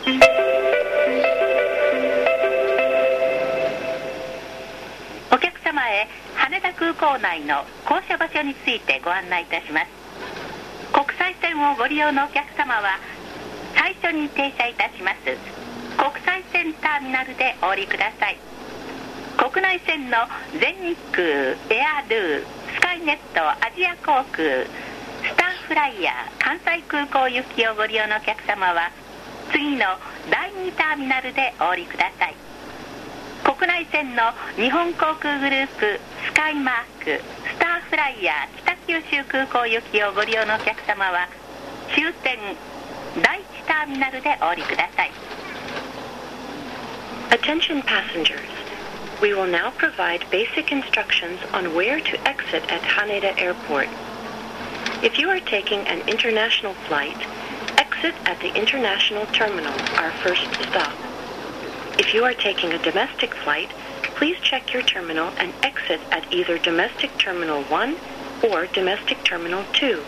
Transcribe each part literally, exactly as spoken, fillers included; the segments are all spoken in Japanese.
お客様へ羽田空港内の降車場所についてご案内いたします。国際線をご利用のお客様は最初に停車いたします国際線ターミナルでお降りください。国内線の全日空、エアドゥ、スカイネット、アジア航空、スターフライヤー、関西空港行きをご利用のお客様は次のだいにターミナルでお降りください。国内線の日本航空グループ、スカイマーク、スターフライヤー、北九州空港行きをご利用のお客様は終点だいいちターミナルでお降りください。 Attention passengers. We will now provide basic instructions on where to exit at Haneda Airport. If you are taking an international flight, exit at the international terminal, our first stop. If you are taking a domestic flight, please check your terminal and exit at either domestic terminal one or domestic terminal two.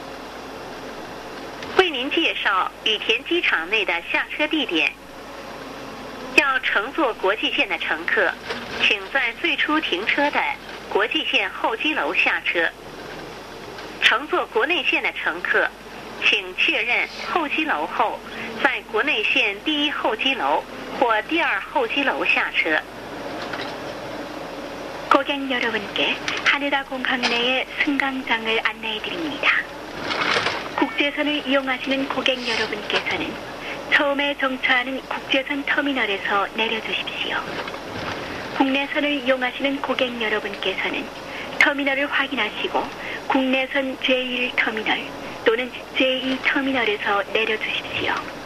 为您介绍羽田机场内的下车地点。要乘坐国际线的乘客，请在最初停车的国际线候机楼下车。乘坐国内线的乘客，请确认候机楼后，在国内线第一候机楼或第二候机楼下车。 고객 여러분께 하네다 공항 내의 승강장을 안내해 드립니다. 국제선을 이용하시는 고객 여러분께서는 처음에 정차하는 국제선 터미널에서 내려주십시오. 국내선을 이용하시는 고객 여러분께서는 터미널을 확인하시고 국내선 제일 터미널 또는 제이 터미널에서 내려주십시오.